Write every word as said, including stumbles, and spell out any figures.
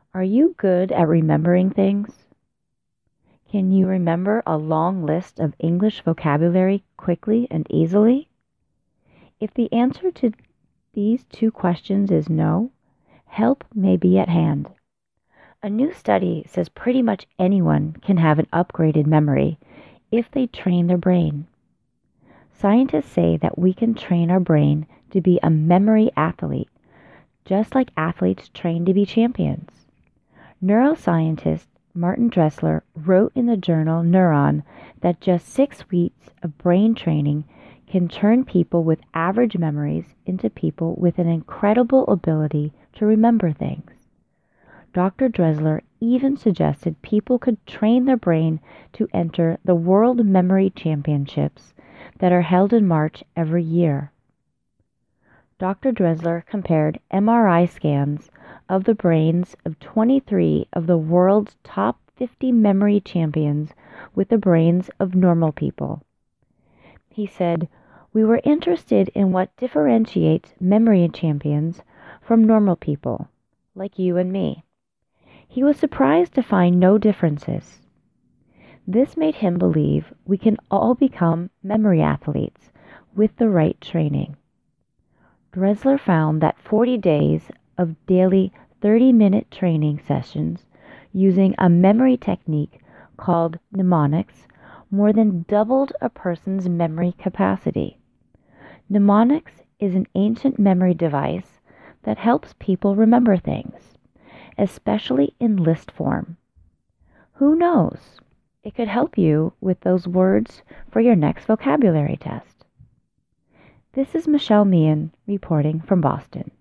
Are you good at remembering things? Can you remember a long list of English vocabulary quickly and easily? If the answer to these two questions is no, help may be at hand. A new study says pretty much anyone can have an upgraded memory if they train their brain. Scientists say that we can train our brain to be a memory athlete, just like athletes train to be champions. Neuroscientist Martin Dressler wrote in the journal Neuron that just six weeks of brain training can turn people with average memories into people with an incredible ability to remember things. Doctor Dressler even suggested people could train their brain to enter the World Memory Championships that are held in March every year. Doctor Dressler compared M R I scans of the brains of twenty-three of the world's top fifty memory champions with the brains of normal people. He said, "We were interested in what differentiates memory champions from normal people, like you and me." He was surprised to find no differences. This made him believe we can all become memory athletes with the right training. Dressler found that forty days of daily thirty-minute training sessions using a memory technique called mnemonics more than doubled a person's memory capacity. Mnemonics is an ancient memory device that helps people remember things, especially in list form. Who knows? It could help you with those words for your next vocabulary test. This is Michelle Meehan reporting from Boston.